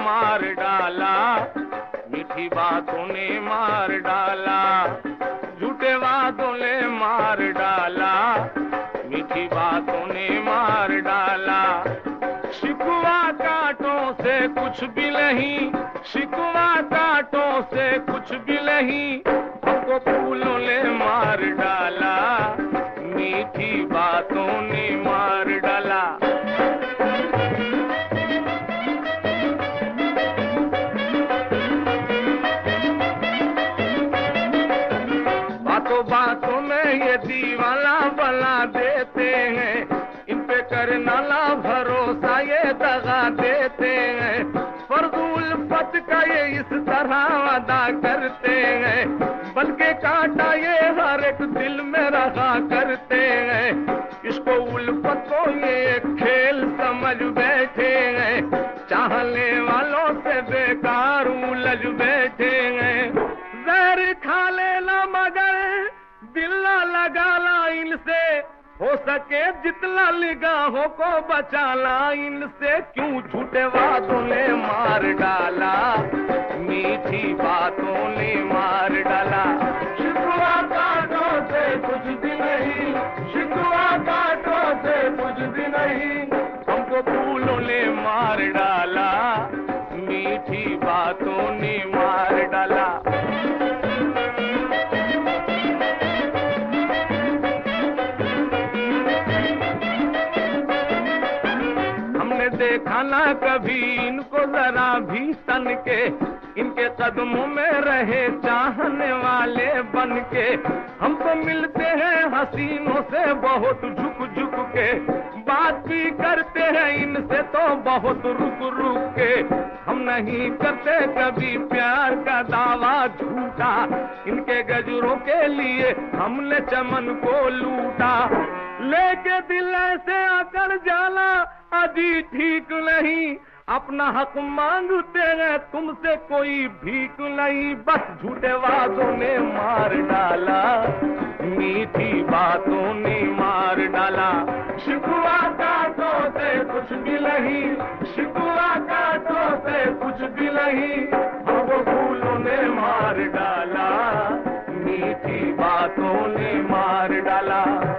मार डाला, मीठी बातों ने मार डाला, झूठे वादों ने मार डाला, मीठी बातों ने मार डाला। शिकवा कांटों से कुछ भी नहीं, शिकवा कांटों से कुछ भी नहीं, हमको फूलों ने मार डाला, मीठी बातों ने मार डाला। बातों बातों में ये दीवाना बना देते हैं, इन पे करना ना भरोसा ये दगा देते हैं, फर्जुल पत का ये इस तरह वादा करते हैं, बल्कि कांटा ये हर एक दिल में रखा करते हैं, इसको उल्फत को ये एक खेल समझ बैठे हैं, चाहने वालों से बेकार उलझ बैठे हैं। जहर खा लेना मगर दिल ना लगाना इनसे, हो सके जितना निगाहों को बचाना इनसे, क्यों झूठे वादों ने मार डाला, मीठी बातों ने मार डाला। शिकवा कांटों से कुछ भी नहीं, शिकवा कांटों से कुछ भी नहीं, हमको फूलों ने मार डाला, मीठी बातों ने मार डाला। देखा ना कभी इनको जरा भी तन के, इनके कदमों में रहे चाहने वाले बन के, हम तो मिलते हैं हसीनों से बहुत झुक झुक के, बात भी करते हैं इनसे तो बहुत रुक रुक के, हम नहीं करते कभी प्यार का दावा झूठा, इनके गजरों के लिए हमने चमन को लूटा, लेके दिल से आकर जाना अजी ठीक नहीं, अपना हक मांगते हैं तुमसे कोई भीख नहीं, बस झूठे वादों ने मार डाला, मीठी बातों ने मार डाला। शिकवा कांटों से कुछ भी नहीं, शिकवा कांटों से कुछ भी नहीं, हमको फूलों ने मार डाला, मीठी बातों ने मार डाला।